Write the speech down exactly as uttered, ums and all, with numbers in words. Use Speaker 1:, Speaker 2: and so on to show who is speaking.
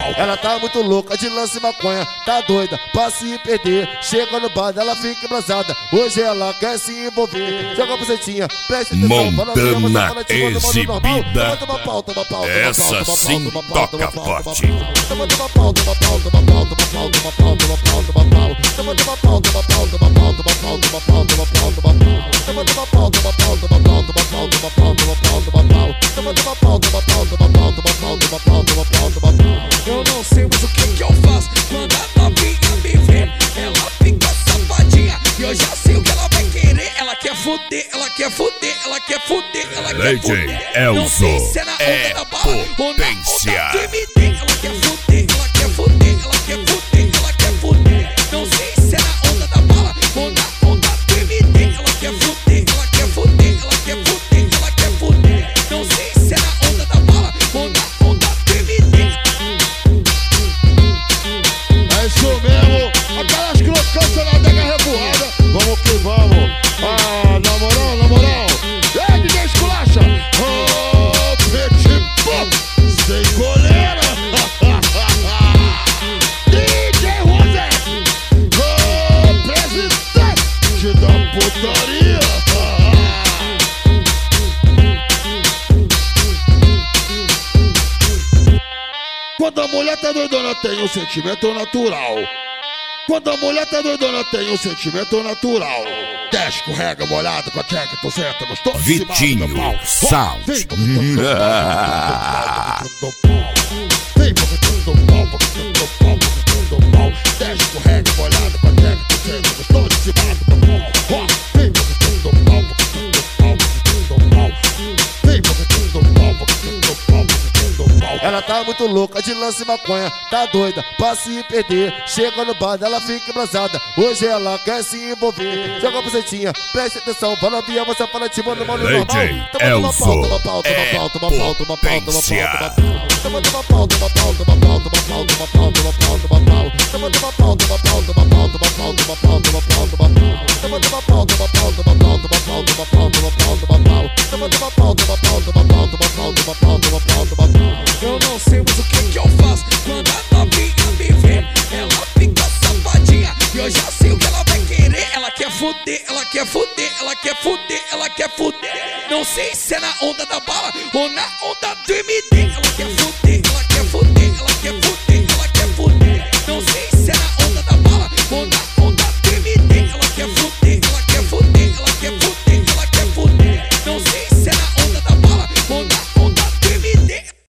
Speaker 1: Ela tá muito louca de lance e maconha, tá doida pra se perder. Chega no bar, ela fica embrasada. Hoje ela quer se envolver. Joga a bucetinha, presta atenção.
Speaker 2: Montana exibida. Essa sim toca forte.
Speaker 1: Toma uma pau, toma pau, toma pau, toma pau, toma pau, toma pau, toma pau. Toma uma pau, toma pau, toma pau, toma pau, toma pau, toma pau, toma pau. Toma uma pau, toma pau, toma pau, toma pau, toma pau, toma pau, toma pau. Toma uma pau, toma pau, toma pau, toma pau, toma pau, toma pau, toma pau.
Speaker 3: Eu não sei mais o que que eu faço quando a novinha me vê. Ela fica safadinha e eu já sei o que ela vai querer. Ela quer fuder, ela quer fuder, ela quer fuder, ela quer fuder. Não sei se é na onda da bala ou na onda do M D. Ela quer fuder, ela quer fuder, ela quer fuder, ela quer fuder. Não sei se é na onda da bala ou na onda do M D. Ela quer fuder, ela quer fuder, ela quer fuder, ela quer fuder. Não sei se é na onda da bala ou na onda do M D.
Speaker 1: É isso mesmo, aquelas crocâncias na adega revoada. Vamos que vamos. Ah, na moral, na moral. Ei, D J Esculacha. Oh, petit pop, sem coleira. D J Rosé. Oh, presidente da putaria. Quando a mulher tá doidona tem um sentimento natural. Quando a mulher tá doidona tem um sentimento natural. Desce, escorrega, molhado com a tcheca, tu senta, gostoso.
Speaker 2: Vitinho Sound.
Speaker 1: Vem porque Vem porque tu do pau, porque tu do pau, porque tu do pau. Desce, escorrega, molhado com a tcheca, tu senta, gostoso de cima do pau. Vem porque tu do pau, porque tu do pau, porque tu do pau. Vem porque tu do pau, porque tu do pau, porque tu do pau. Ela tá muito louca de lance e maconha, tá doida pra se perder. Chega no bar, ela fica embrasada. Hoje ela quer se envolver. Joga a bucetinha, preste atenção. Para novinha, você fala de mano, mano, normal. Toma uma pau, toma pau, toma pau, toma pau, toma pau, toma pau. Toma uma pau, toma pau, toma pau, toma pau, toma pau, toma pau, toma pau. Toma uma pau, toma pau, toma pau, toma pau, toma pau, toma pau, toma pau. Toma uma pau, toma pau, toma pau, toma pau, toma pau, toma pau, toma pau. Toma uma pau, toma pau, toma pau, toma pau, toma pau, toma pau, toma pau.
Speaker 3: Eu não sei mais o que que eu faço quando a novinha me vê. Ela fica safadinha e eu já sei o que ela vai querer. Ela quer fuder, ela quer fuder, ela quer fuder, ela quer fuder. Não sei se é na onda da bala